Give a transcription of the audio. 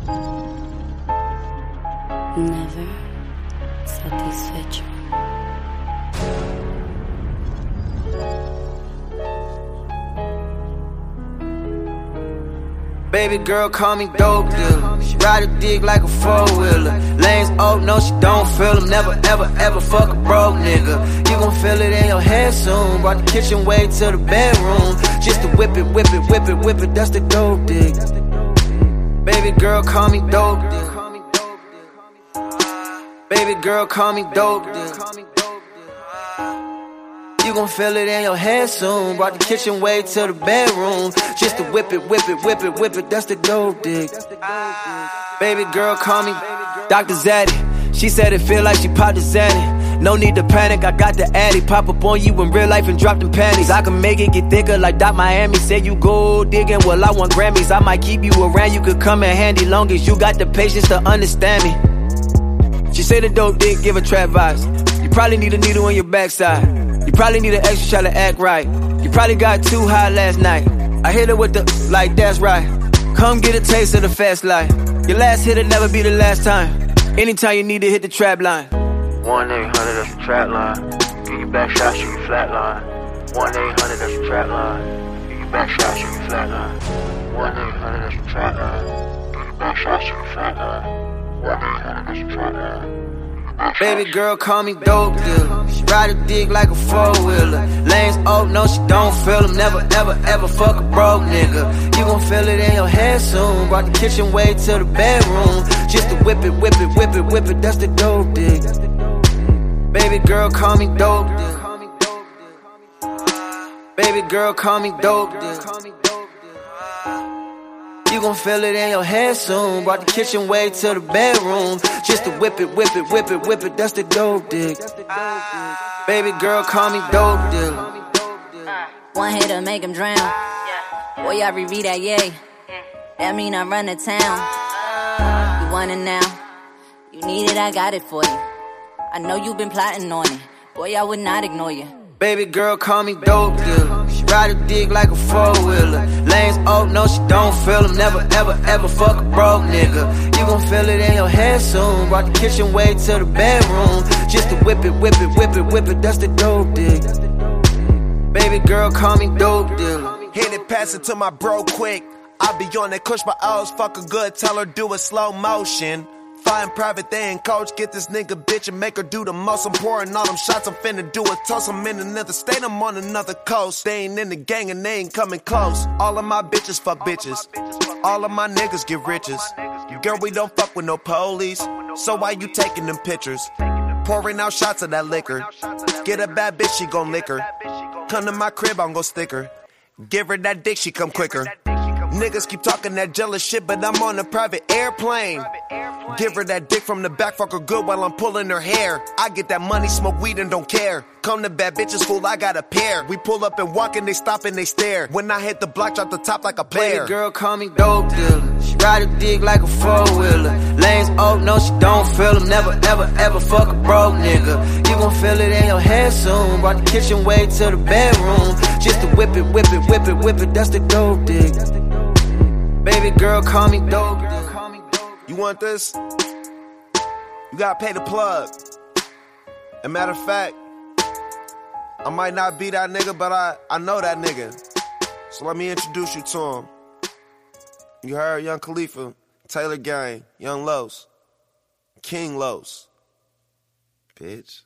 Never satisfecho. Baby girl call me dope dealer. She ride a dick like a four-wheeler. Lanes open, no she don't feel them. Never ever ever fuck a broke nigga. You gon' feel it in your head soon. Brought the kitchen way to the bedroom. Just to whip it, whip it, whip it, whip it. That's the dope dick. Baby girl call me dope dealer. Baby girl call me dope dealer. You gon' feel it in your head soon. Brought the kitchen way to the bedroom. Just to whip it, whip it, whip it, whip it. That's the dope dick. Baby girl call me Dr. Zaddy. She said it feel like she popped a Zaddy. No need to panic, I got the addy. Pop up on you in real life and drop them panties. I can make it get thicker like Doc Miami. Say you gold digging, well I want Grammys. I might keep you around, you could come in handy. Long as you got the patience to understand me. She say the dope dick give her trap vibes. You probably need a needle on your backside. You probably need an extra try to act right. You probably got too high last night. I hit her with the, like that's right. Come get a taste of the fast life. Your last hit'll never be the last time. Anytime you need to hit the trap line. 1-800, that's the trap line. Get you back shot, shoot you flat line. 1-800, that's the trap line. Get you back shot, shoot you flat line. 1-800, that's the trap line. Get you back shot, shoot you flat line. 1-800, that's the trap line. Baby girl call me dope dealer. She ride a dick like a four-wheeler. Lanes open, no she don't feel them. Never ever ever fuck a broke nigga. You gon' feel it in your head soon. Brought the kitchen way to the bedroom. Just to whip it, whip it, whip it, whip it. That's the dope dick. Baby girl call me dope dealer. Baby girl call me dope dealer. You gon' feel it in your head soon. Brought the kitchen way to the bedroom. Just to whip it, whip it, whip it, whip it. That's the dope dick. Baby girl call me dope dealer. One hit to make him drown. Boy, I reread that yay. That mean I run the town. You want it now? You need it, I got it for you. I know you've been plotting on it. Boy, I would not ignore you. Baby girl call me dope dealer. She ride a dick like a four-wheeler. Lanes open, no she don't feel them. Never ever ever fuck a broke nigga. You gon' feel it in your head soon. Brought the kitchen way to the bedroom. Just to whip it, whip it, whip it, whip it. That's the dope dick. Baby girl call me dope dealer. Hit it, pass it to my bro quick. I be on that kush, my O's fuck a good. Tell her do it slow motion. Flying private, they ain't coach. Get this nigga bitch and make her do the most. I'm pouring all them shots, I'm finna do a toast. I'm in another state, I'm on another coast. They ain't in the gang and they ain't coming close. All of my bitches fuck bitches. All of my niggas get riches. Girl, we don't fuck with no police. So why you taking them pictures? Pouring out shots of that liquor. Get a bad bitch, she gon' lick her. Come to my crib, I'm gon' stick her. Give her that dick, she come quicker. Niggas keep talking that jealous shit, but I'm on a private airplane. Give her that dick from the back, fuck her good while I'm pulling her hair. I get that money, smoke weed and don't care. Come to bad bitches, fool, I got a pair. We pull up and walk and they stop and they stare. When I hit the block, drop the top like a player. Baby girl call me dope dealer. She ride a dick like a four-wheeler. Lanes open, no she don't feel them. Never ever ever fuck a broke nigga. You gon' feel it in your head soon. Brought the kitchen way to the bedroom. Just to whip it, whip it, whip it, whip it. That's the dope dick. Baby girl call me dope dealer. You want this? You gotta pay the plug. As a matter of fact, I might not be that nigga, but I know that nigga. So let me introduce you to him. You heard Young Khalifa, Taylor Gang, Young Los, King Los. Bitch.